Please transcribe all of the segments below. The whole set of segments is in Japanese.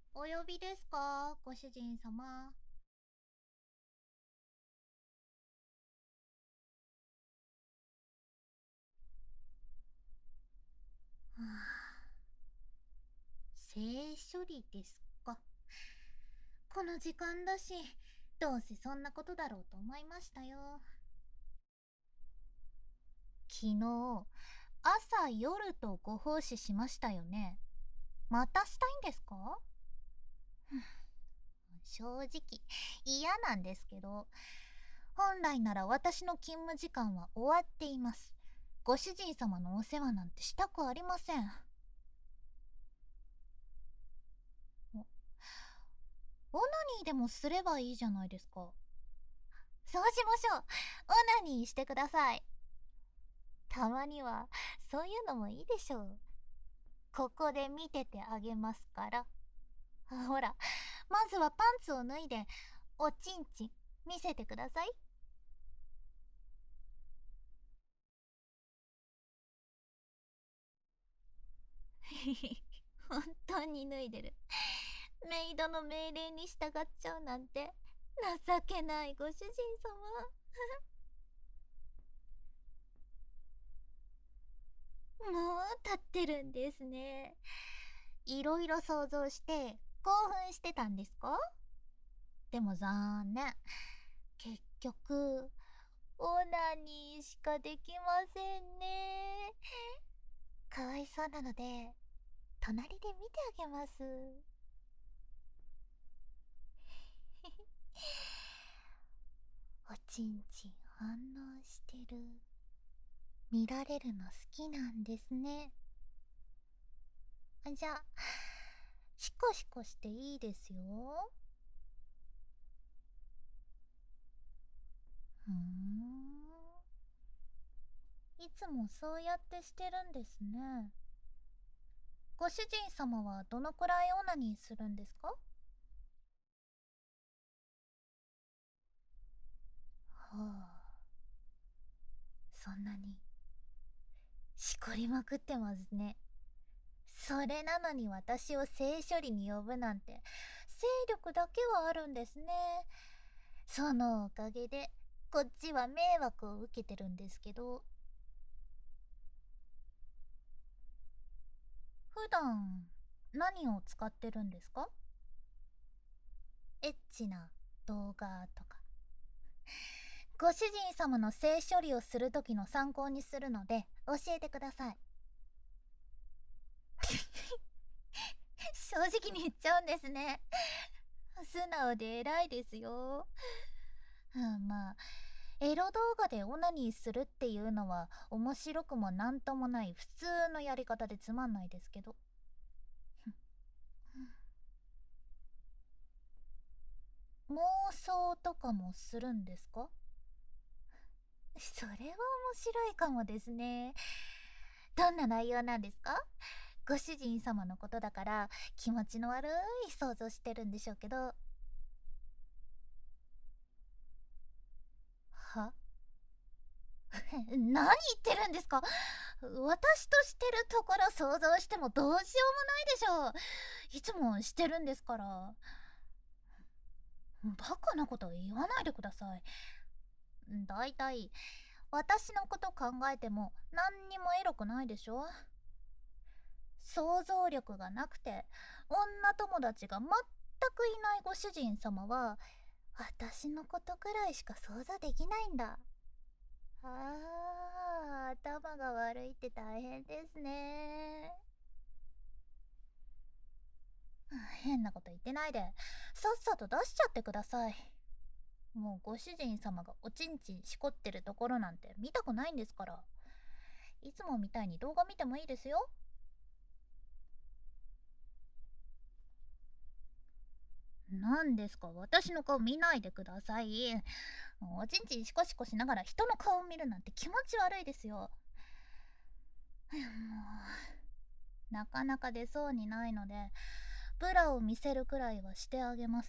お呼びですか、ご主人様。はあ、性処理ですか。この時間だし、どうせそんなことだろうと思いましたよ。昨日、朝夜とご奉仕しましたよね。またしたいんですか？正直、嫌なんですけど、本来なら私の勤務時間は終わっています。ご主人様のお世話なんてしたくありません。オナニーでもすればいいじゃないですか。そうしましょう。オナニーしてください。たまにはそういうのもいいでしょう。ここで見ててあげますから。ほら、まずはパンツを脱いでおちんちん見せてください。本当に脱いでる。メイドの命令に従っちゃうなんて情けないご主人様。もう立ってるんですね。いろいろ想像して興奮してたんですか？でも残念。結局、オナニーしかできませんね。かわいそうなので、隣で見てあげます。おちんちん反応してる。見られるの好きなんですね。じゃあ、シコシコしていいですよ。ふーん。いつもそうやってしてるんですね。ご主人様はどのくらいオナニーするんですか？はあ、そんなにしこりまくってますね。それなのに私を性処理に呼ぶなんて、勢力だけはあるんですね。そのおかげでこっちは迷惑を受けてるんですけど。普段何を使ってるんですか？エッチな動画とか。ご主人様の性処理をする時の参考にするので教えてください。正直に言っちゃうんですね。素直で偉いですよ。まあ、エロ動画でオナニーするっていうのは面白くもなんともない普通のやり方でつまんないですけど。妄想とかもするんですか？それは面白いかもですね。どんな内容なんですか？ご主人様のことだから気持ちの悪い想像してるんでしょうけど。は？何言ってるんですか？私としてるところ想像してもどうしようもないでしょう。いつもしてるんですから。バカなこと言わないでください。だいたい私のこと考えても何にもエロくないでしょ。想像力がなくて女友達が全くいないご主人様は私のことくらいしか想像できないんだ。頭が悪いって大変ですね。変なこと言ってないでさっさと出しちゃってください。もうご主人様がおちんちんしこってるところなんて見たくないんですから。いつもみたいに動画見てもいいですよ。何ですか、私の顔見ないでください。おちんちんシコシコしながら人の顔を見るなんて気持ち悪いですよ。もうなかなか出そうにないのでブラを見せるくらいはしてあげます。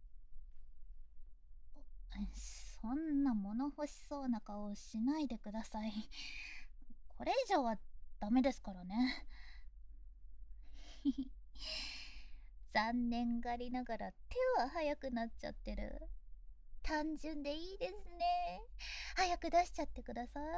そんな物欲しそうな顔をしないでください。これ以上はダメですからね。 残念がりながら手は早くなっちゃってる。単純でいいですね。早く出しちゃってください。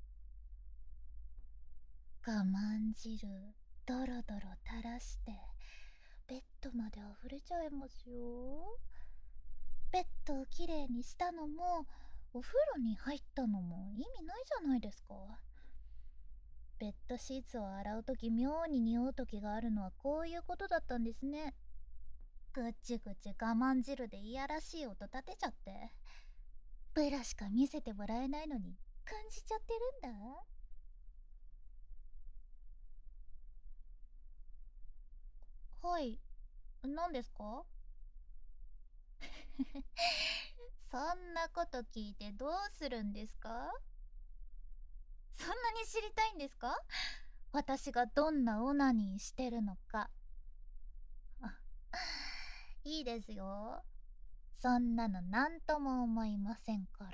我慢汁ドロドロ垂らしてベッドまで溢れちゃいますよ。ベッドをきれいにしたのもお風呂に入ったのも意味ないじゃないですか。ベッドシーツを洗うとき妙に匂うときがあるのはこういうことだったんですね。ぐちぐち我慢汁でいやらしい音立てちゃってブラしか見せてもらえないのに感じちゃってるんだ。はい、何ですか？そんなこと聞いてどうするんですか？そんなに知りたいんですか？私がどんなオナニーしてるのか。あ、いいですよ。そんなのなんとも思いませんから。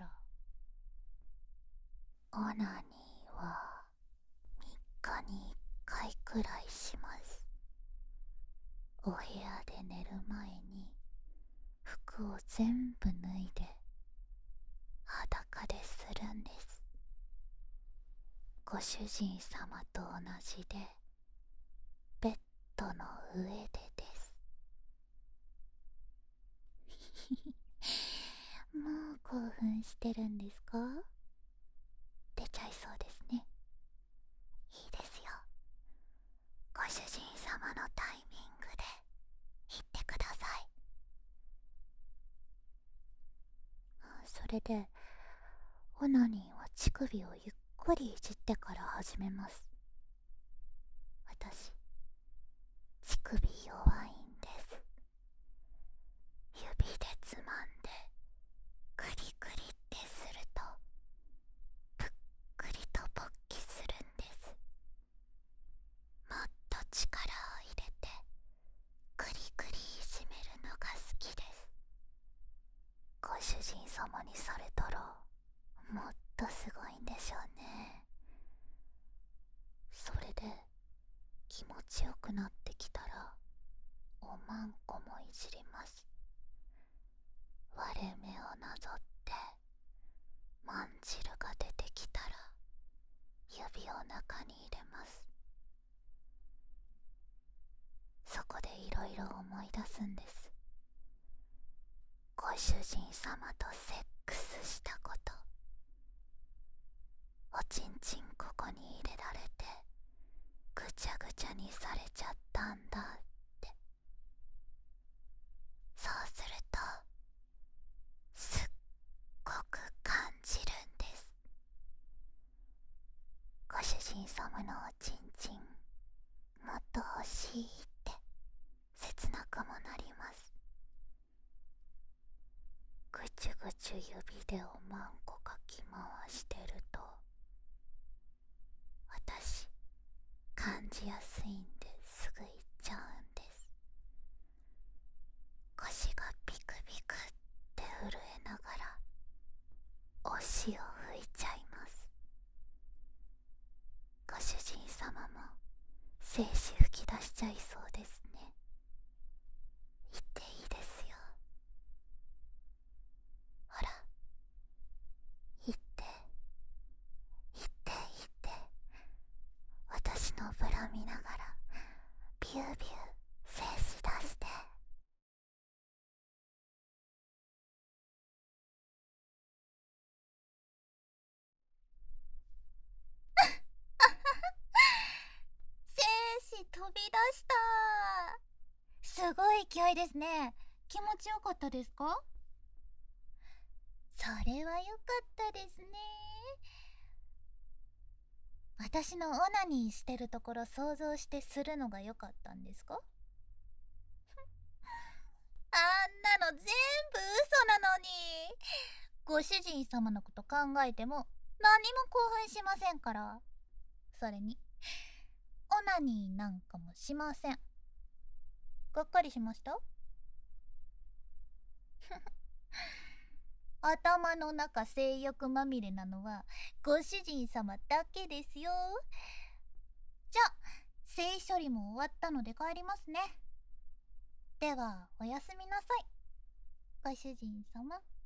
オナニーは3日に1回くらいします。お部屋で寝る前に服を全部脱いで裸でするんです。ご主人様と同じでベッドの上でです。もう興奮してるんですか？出ちゃいそうですね。いいですよ。ご主人様のタイミングで言ってください。それでオナニーは乳首をゆっくりいじってから始めます。私乳首弱いんです。指でつまんでクリクリってするとぷっくりと勃起するんです。もっと力を入れてクリクリいじめるのが好きです。ご主人様にされたらもっとすごいんでしょうね。それで気持ちよくなってきたらおまんこもいじります。割れ目をなぞってまんじるが出てきたら指を中に入れます。そこでいろいろ思い出すんです。ご主人様とセックスしたこと、おちんちんここに入れられてぐちゃぐちゃにされちゃったんだって。そうするとすっごく感じるんです。ご主人様のおちんちんもっと欲しいって切なくもなります。ぐちゅぐちゅ指でおまんこかき回してると私感じやすいんですぐ行っちゃうんです。腰がビクビクって震えながらおしを吹いちゃいます。ご主人様も精子吹き出しちゃいそうですね。言っていいですよ。ほら言って言って言って。私のブラ見ながらビュービュー精子出して。精子飛び出した。すごい勢いですね。気持ちよかったですか？それはよかったですね。私のオナニーしてるところ想像してするのが良かったんですか？あんなの全部嘘なのに。ご主人様のこと考えても何も興奮しませんから。それにオナニーなんかもしません。がっかりしました？頭の中性欲まみれなのはご主人様だけですよ。じゃあ性処理も終わったので帰りますね。 ではおやすみなさい、ご主人様。